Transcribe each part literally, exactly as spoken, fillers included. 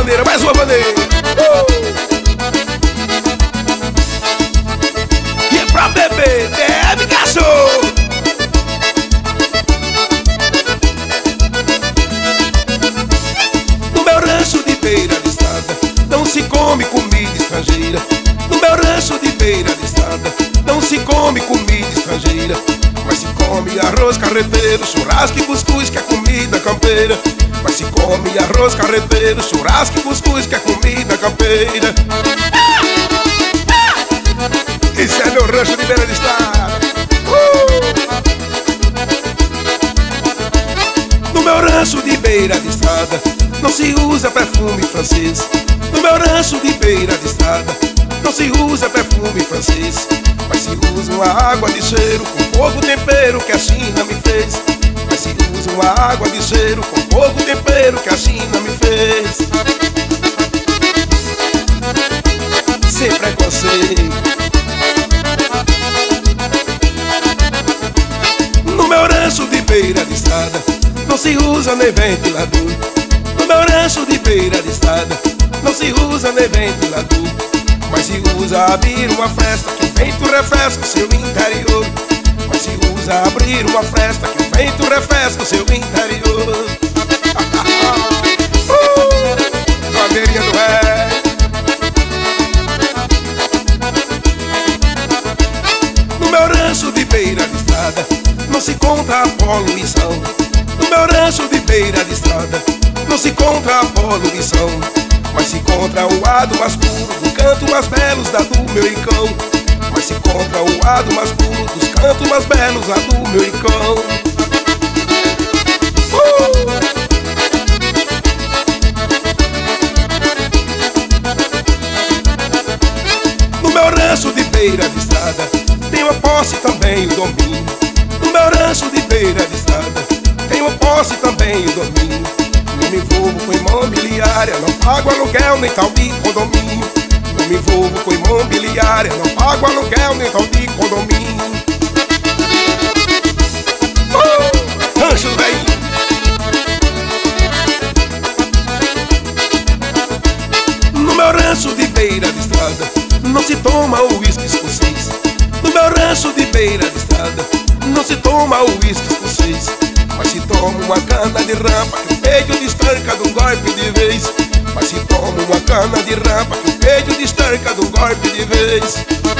bandeira, mais uma bandeira. uh! E é pra beber, bebe, cachorro. No meu rancho de beira de estrada não se come comida estrangeira. No meu rancho de beira de estrada não se come comida estrangeira, mas se come arroz carreteiro, churrasco e cuscuz, que é comida campeira. Mas se come arroz carreteiro, churrasco e cuscuz, que é comida campeira. Isso é meu rancho de beira de estrada. uh! No meu rancho de beira de estrada não se usa perfume francês. No meu rancho de beira de estrada não se usa perfume francês, mas se usa uma água de cheiro com pouco tempero que a China me fez. Mas se usa uma água de cheiro com pouco tempero que a China me fez. Sem preconceito. No meu rancho de beira de estrada não se usa nem ventilador. No meu rancho de beira de estrada não se usa nem ventilador, mas se usa abrir uma festa que o vento refresca o seu interior. Mas se usa abrir uma festa que o vento refresca o seu interior. uh, Bandeirinha do ré. No meu rancho de beira de estrada não se conta a poluição. No meu rancho de beira de estrada não se conta a poluição, mas se encontra o lado mais puro do canto mais belos da do meu rincão. Mas se encontra o lado mais puro dos cantos mais belos da do meu rincão. uh! No meu rancho de beira de estrada tenho a posse também o domínio. No meu rancho de beira de estrada tenho a posse também o domínio. Não me envolvo com imobiliária, não pago aluguel nem tal de condomínio. Não me envolvo com imobiliária, não pago aluguel nem tal de condomínio. uh! Rancho velho. No meu rancho de beira de estrada não se toma o uísque escocês. No meu rancho de beira de estrada não se toma o uísque escocês, mas se toma uma cana de rampa que o peito destanca de um golpe de vez. Mas se toma uma cana de rampa que o peito destanca de um golpe de vez.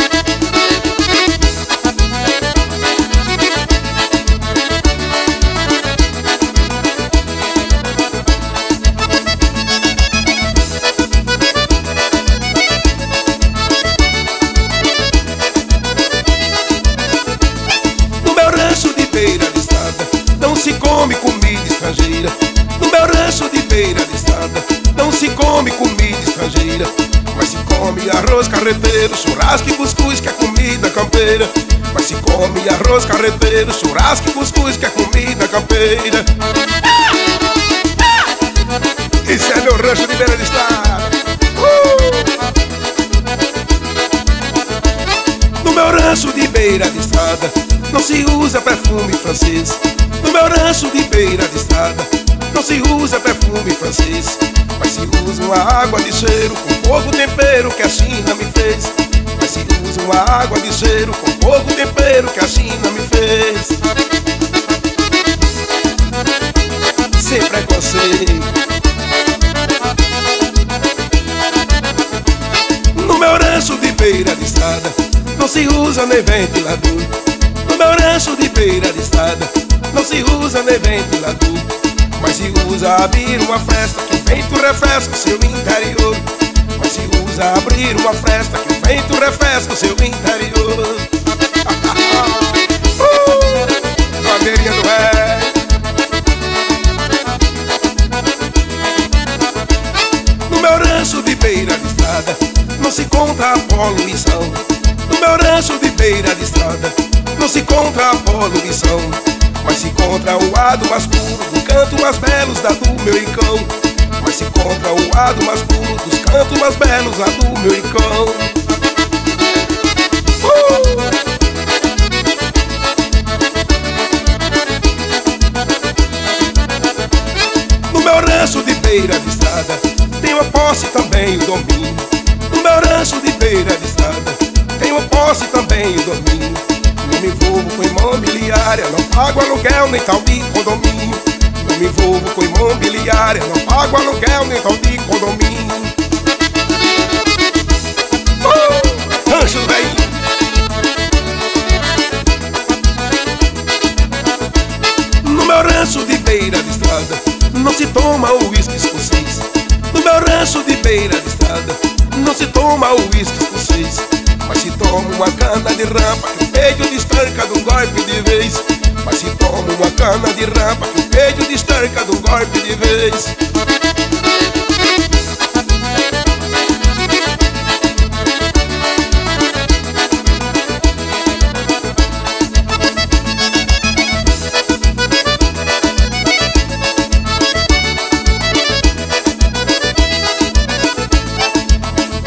No meu rancho de beira de estrada não se come comida estrangeira. No meu rancho de beira de estrada não se come comida estrangeira, mas se come arroz carreteiro, churrasco e cuscuz, que é comida campeira. Mas se come arroz carreteiro, churrasco e cuscuz, que é comida campeira. Isso é meu rancho de beira de estrada. uh! No meu rancho de beira de estrada não se usa perfume francês. No meu rancho de beira de estrada não se usa perfume francês, mas se usa uma água de cheiro com pouco tempero que a China me fez. Mas se usa uma água de cheiro com pouco tempero que a China me fez. Sem preconceito. No meu rancho de beira de estrada não se usa nem ventilador. No meu rancho de beira de estrada não se usa nem ventilador, mas se usa abrir uma festa que o vento refresca o seu interior. Mas se usa abrir uma festa que o vento refresca o seu interior. uh, Bandeirinha do ré. No meu rancho de beira de estrada não se conta a poluição. No meu rancho de beira de estrada não se conta a poluição, mas se encontra o lado mais puro do canto mais belos da do meu rincão. Mas se encontra o lado mais puro dos cantos mais belos da do meu rincão. uh! No meu rancho de beira de estrada tenho a posse também o domínio. No meu rancho de beira de estrada tenho posse também o domínio. Não me envolvo com imobiliária, não pago aluguel nem tal de condomínio. Não me envolvo com imobiliária, não pago aluguel nem tal de condomínio. Uh, rancho velho. No meu rancho de beira de estrada não se toma o uísque escocês. No meu rancho de beira de estrada não se toma o uísque escocês. Mas se toma uma cana de rampa que o peito destanca de um golpe de vez. Mas se toma uma cana de rampa que o peito destanca de um golpe de vez.